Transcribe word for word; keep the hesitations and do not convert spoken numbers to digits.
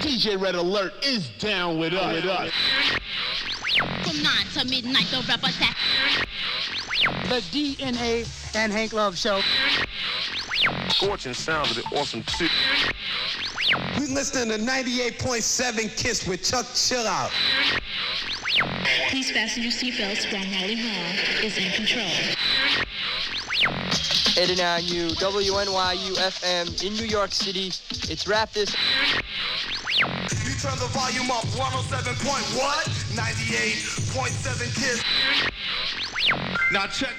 D J Red Alert is down with us. With us. From nine to midnight, the rap attack. The D N A and Hank Love Show. Scorching sound of the awesome shit. We listening to ninety-eight point seven KISS with Chuck Chill Out. Please fasten your seatbelts while Molly Hall is in control. eighty-nine U W N Y U F M in New York City. It's Rap This. You turn the volume up, one oh seven point what? ninety-eight point seven KISS. Now check